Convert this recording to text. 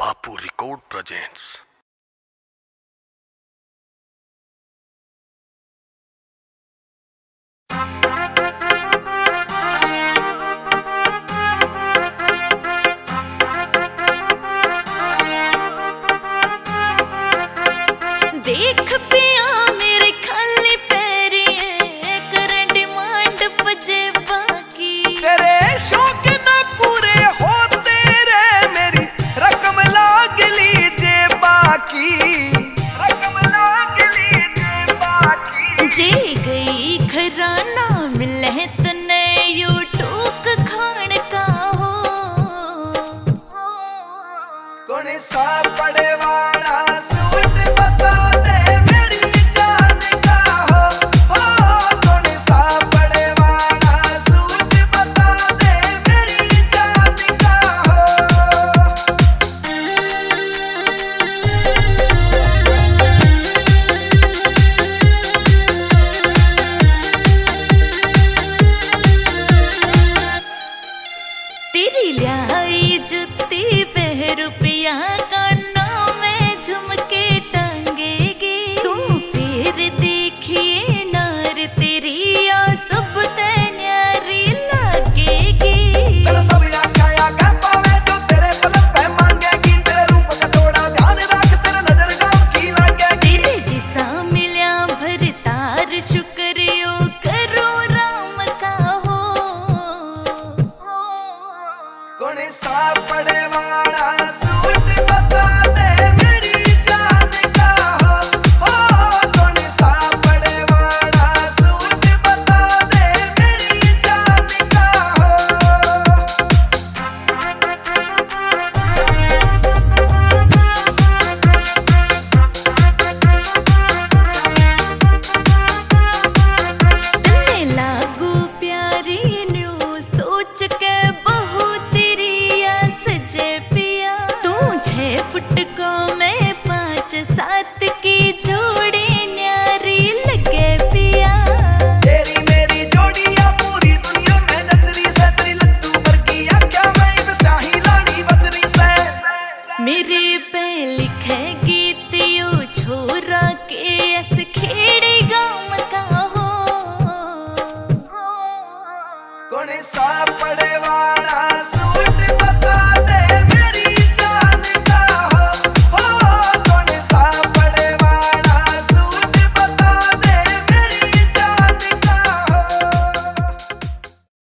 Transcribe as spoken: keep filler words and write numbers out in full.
बापू record presents. देख पिया मेरे खाली पैरी कर डिमांड बजे बाकी तेरे शौक न पूरे होते रे मेरी रकम लाग लीजे बाकी रकम लाग लीजे बाकी जे गई घराना मिले तने यूट्यूब खान का हो कौन सा पड़े वाला सूट बता दे मेरी जान का हो हो कौन सा पड़े वाला सूट बता दे मेरी जान का हो। तेरी लाई जुत्ती पे रुपया कानों में झुमके टांगेगी तू फिर देखिए नार तेरी आ सब न्यारी लगेगी। तेरा सब आखाया कह पावे जो तेरे पलक पे मांगेगी तेरे रूप का थोड़ा ध्यान रख तेरे नजर गाँव की लगेगी। तेरे जिसा मिल्या भरतार शुक्रियो करो राम का हो कौन सा पड़े वाला सूट बता दे मेरी जान का हो हो कौन सा पड़े वाला सूट बता दे मेरी जान का हो। तन्ने लागू प्यारी न्यू सोच के बहु तेरी आ सजे पिया तू छह फुट का